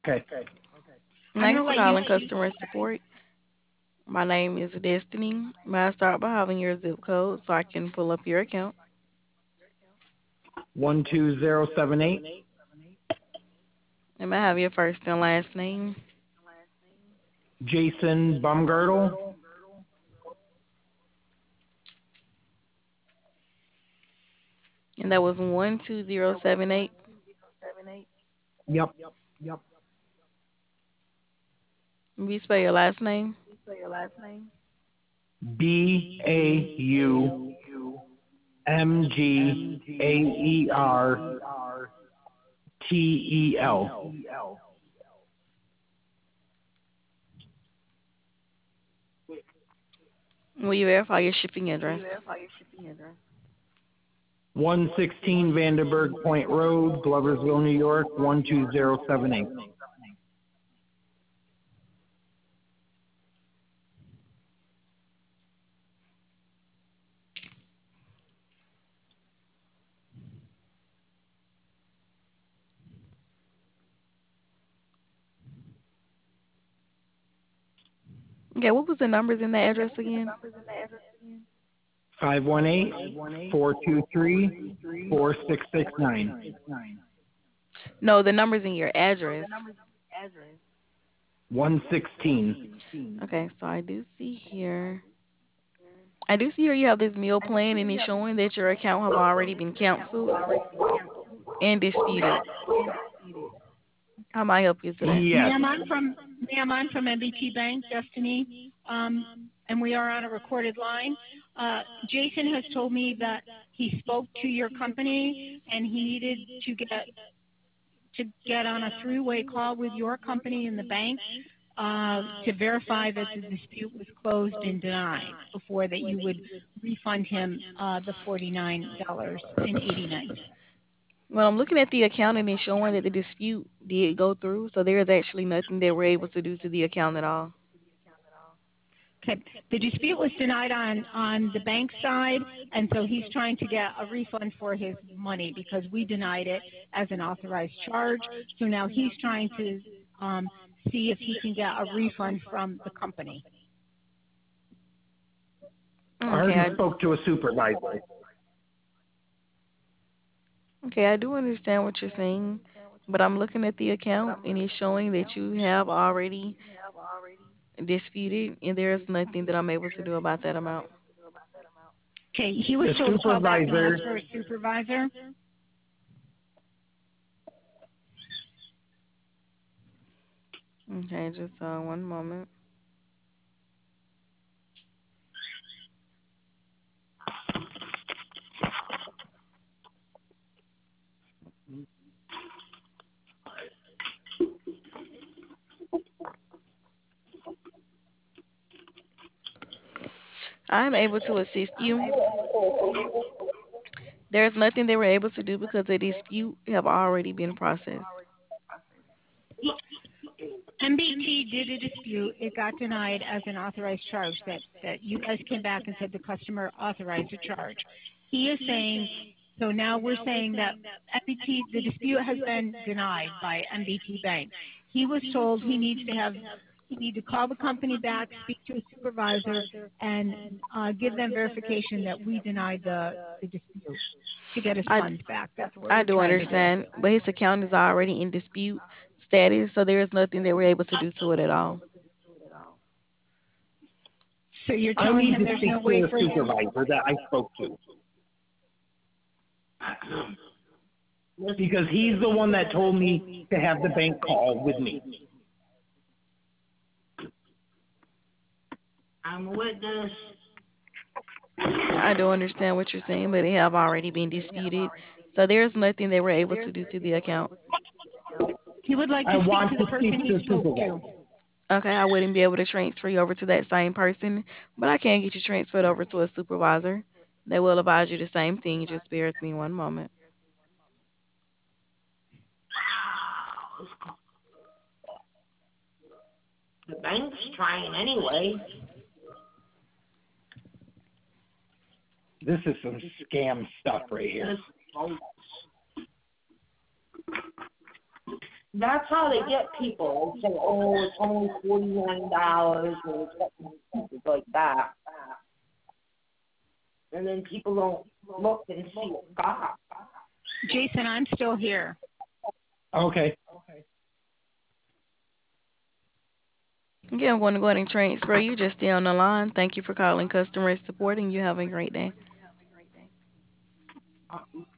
Okay. I'm Thanks gonna for let you calling speak. customer support. My name is Destiny. May I start by having your zip code so I can pull up your account? 12078. And may I have your first and last name? Jason Bumgirdle. And that was 12078. Yep. Will you spell your last name? Bumgertel. Will you verify your shipping address? 116 Vandenberg Point Road, Gloversville, New York, 12078. Okay, what was the numbers in the address again? 518-423-4669. No, the numbers in your address. 116. Okay, so I do see here you have this meal plan and it's showing that your account have already been canceled and disputed. How may I help you today? Yes. Ma'am, I'm from MBT Bank, Destiny, and we are on a recorded line. Jason has told me that he spoke to your company and he needed to get on a three-way call with your company and the bank to verify that the dispute was closed and denied before that you would refund him the $49.89. Well, I'm looking at the account and it's showing that the dispute did go through, so there is actually nothing that we're able to do to the account at all. Okay. The dispute was denied on the bank side, and so he's trying to get a refund for his money because we denied it as an authorized charge. So now he's trying to see if he can get a refund from the company. I Okay, already spoke to a supervisor. I do understand what you're saying, but I'm looking at the account and it's showing that you have already disputed, and there's nothing that I'm able to do about that amount. Okay. He was The told to call back and ask supervisor, for a supervisor. Okay, just one moment. I'm able to assist you. There's nothing they were able to do because the dispute have already been processed. MBT did a dispute. It got denied as an authorized charge that you guys came back and said the customer authorized a charge. He is saying, so now we're saying that MBT, the dispute has been denied by MBT Bank. He was told he need to call the company back, speak to a supervisor, and give them verification that we denied the dispute to get his I funds back. That's what I we're do trying to do. understand, but his account is already in dispute status, so there is nothing they were able to do to it at all. So you're I telling need him to there's speak no to way the for him. supervisor that I spoke to. Because he's the one that told me to have the bank call with me. I'm a witness. I do understand what you're saying, but it have already been disputed, so there's nothing they were able to do to the account. He would like I to speak want to to the person speak he to the spoke to. supervisor. Okay, I wouldn't be able to transfer you over to that same person, but I can get you transferred over to a supervisor. They will advise you the same thing. Just bear with me one moment. The bank's trying anyway. This is some scam stuff right here. This That's how they get people. They say, oh, it's only $49 or something like that. And then people don't look and see what's got. Jason, I'm still here. Okay. Okay, I'm going to go ahead and transfer you. Just stay on the line. Thank you for calling customer support, and you have a great day.